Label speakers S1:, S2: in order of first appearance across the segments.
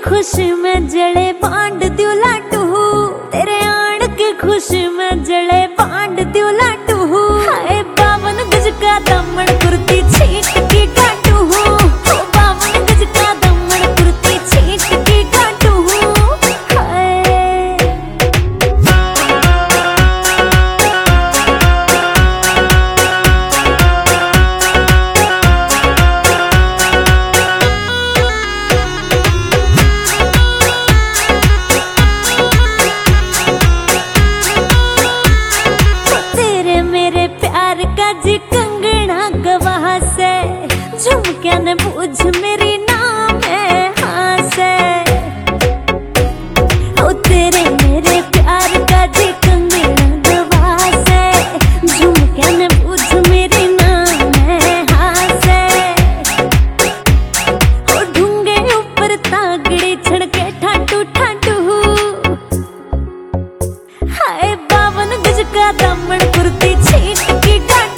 S1: खुशी में जड़े बांट दियो लाटू, तेरे आड़ के खुशी में जड़े बांट दियो लाटू। हाय 52 गज का दामन कुर्ती छीट की काटू, 52 गज का दामन कुर्ती छीट की काटू। जी कंगना गवाह से झुमके न पूछ मेरी नाम है हाँ से। ओ तेरे मेरे प्यार का जी कंगना गवाह से झुमके न पूछ मेरी नाम है हाँ से। ओ ढूंगे ऊपर तागड़े छड़के ठाटू ठाटू। हाय 52 गज का दामन कुर्ती छीट की काटू,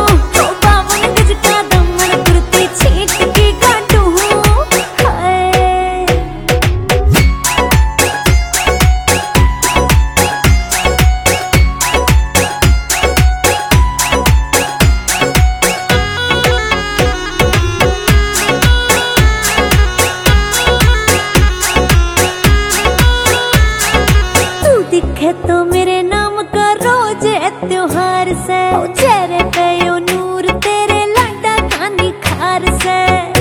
S1: दिखे तो मेरे नाम का रोज है त्योहार से। ओ चेहरे पे यो नूर तेरे लाडा का निखार से।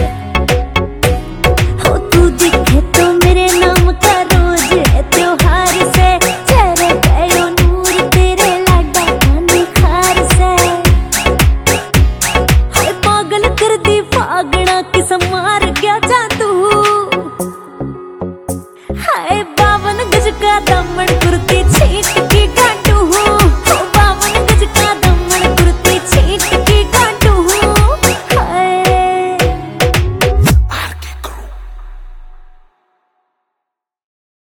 S1: ओ तू दिखे तो मेरे नाम का रोज है त्योहार से, चेहरे पे यो नूर तेरे लाडा का निखार से। हाय पागल कर दी फागड़ा किस मार गया जादू। हाय 52 गज का दामन